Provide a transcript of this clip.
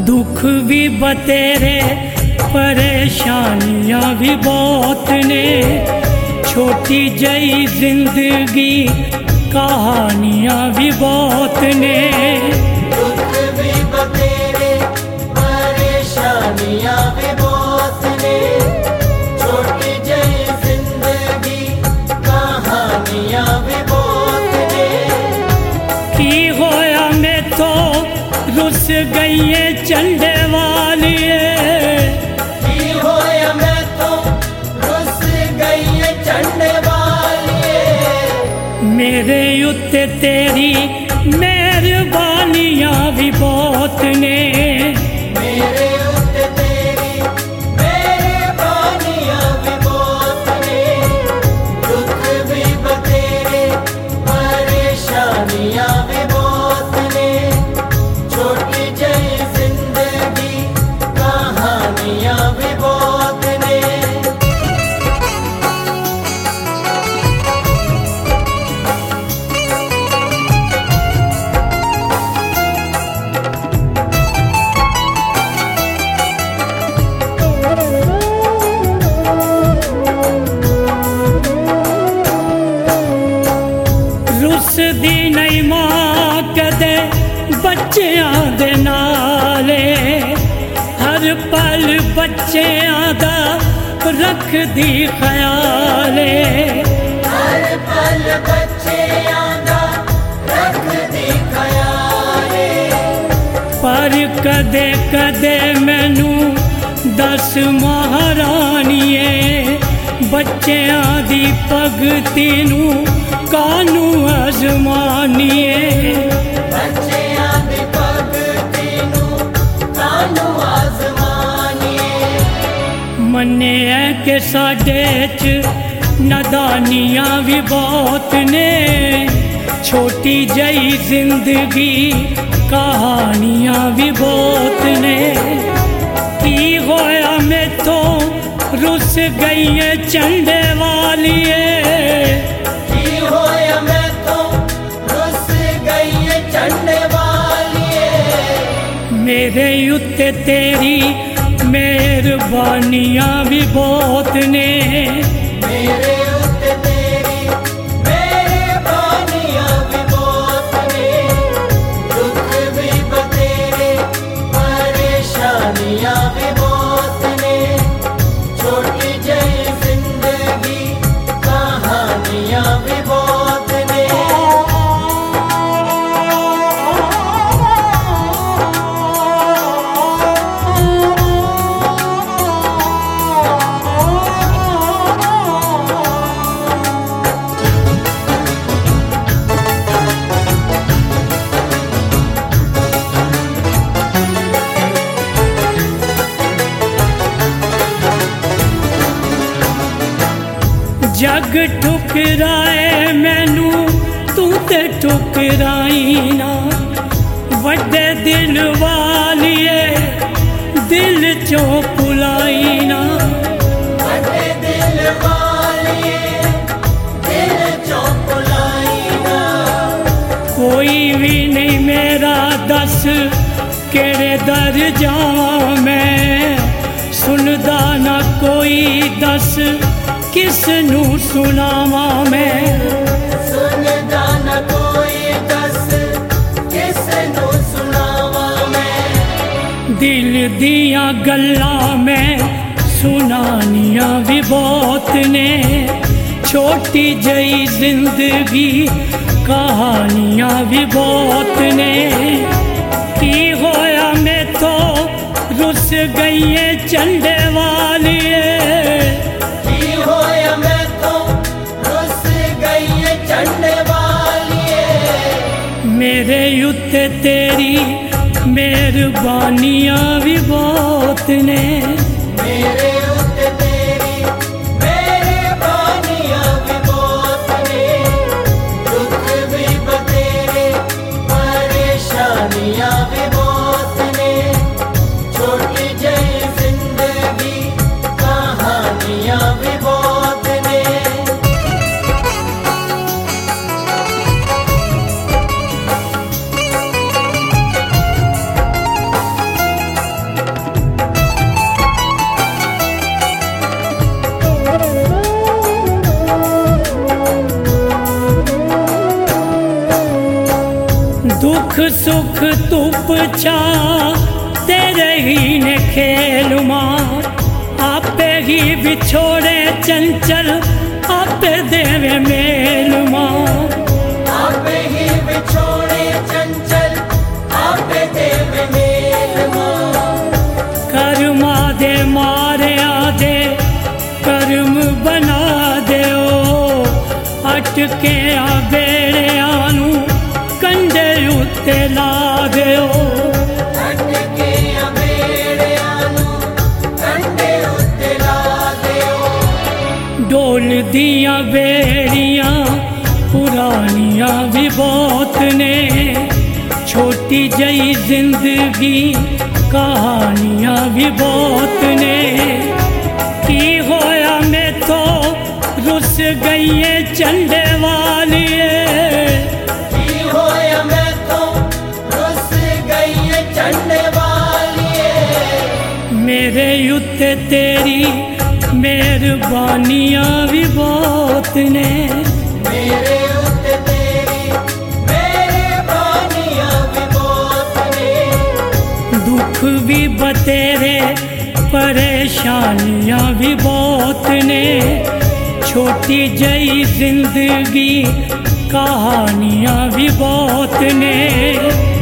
दुख भी बतेरे परेशानियां भी बहुत ने, छोटी जई जिंदगी कहानियां भी बहुत ने। दुख भी बतेरे परेशानियां भी बहुत ने, छोटी जई जिंदगी कहानियां भी बहुत ने। की होया मैं तो रुस गई चंडे वालिए, की होया मैं तो रुस गई चंडे वालिए। मेरे उत्ते तेरी मेहरबानियां भी बहुत ने, मेरे उत्ते तेरी मेहरबानियां भी बहुत ने। दुख भी बतेरे परेशानियां भी बहुत ने, छोटी जई जिंदगी कहानियां भी बहुत ने। रुस दी नहीं मां कदे बच्चियां दे नाले, हर पल बच्चियां दा रख दी ख्याले। हर पल बच्चियां दा रख दी ख्याले। पर कदे कदे मैनू दस महारानिए, बच्चियां दी भगती नू कानू अजमानिए। बच्चियां दी भगती नू कानू आजमानिए। मन्ने है कि साडे च नादानियां भी बहुत ने, छोटी जई जिंदगी कहानियां भी बहुत ने। की होया मैं तो रुस गई चंडे वालिए, की होया मैं तो रुस गई चंडे वालिए। मेरे उत्ते तेरी मेहरबानियां भी बहुत ने, मेरे उत्ते तेरी मेहरबानियां भी बहुत ने। दुख भी बतेरे परेशानियां भी बहुत ने, छोटी जई जिंदगी कहानियां भी बहुत ने। जग ठुकराए मैनू तू ते ठुकराई ना, वड्डे दिल वालिए दिल चों पुलाई ना। बड़े दिल वालिए दिल चों पुलाई ना। कोई भी नहीं मेरा दस केड़े दर जावां मैं, सुनदा ना कोई दस किस नू सुनावां मैं। सुनदा न कोई दस किस नू सुनावां मैं। दिल दियां गल्लां मैं सुनानियां भी बहुत ने, छोटी जई जिंदगी कहानियां भी बहुत ने। की होया मैं तो रुस गई चंडे वालिए, की होया मैं तो रुस गई चंडे वालिए। मेरे उत्ते तेरी मेहरबानियां भी बहुत ने, मेरे उत्ते तेरी मेहरबानियां भी बहुत ने। दुख भी बतेरे परेशानियां भी बहुत ने, छोटी जई जिंदगी कहानियां भी बहुत ने। सुख तुप छा तेरे ही ने खेल मां, आपे ही बिछोड़े चंचल आपे देवे मेल मां। आपे ही बिछोड़े चंचल आपे देवे मेल मां। कर्मा दे मारे आदे कर्म बना दे ओ, अटके आ बेड़े आनू कंडे उत्ते ला दे ओ। अटके आ बेड़े आनू कंडे उत्ते ला दे ओ। डोल दिया बेड़ियां पुरानियां भी बहुत ने, छोटी जई जिंदगी कहानियां भी बहुत ने। की होया मैं तो रुस गई है चंडे वालिए, की होया मैं तो रुस गई है चंडे वालिए। मेरे उत्ते तेरी मेहरबानियां भी बहुत ने, मेरे उत्ते तेरी मेहरबानियां भी बहुत ने। दुख भी बतेरे परेशानियां भी बहुत ने, छोटी जई जिंदगी कहानियां भी बहुत ने।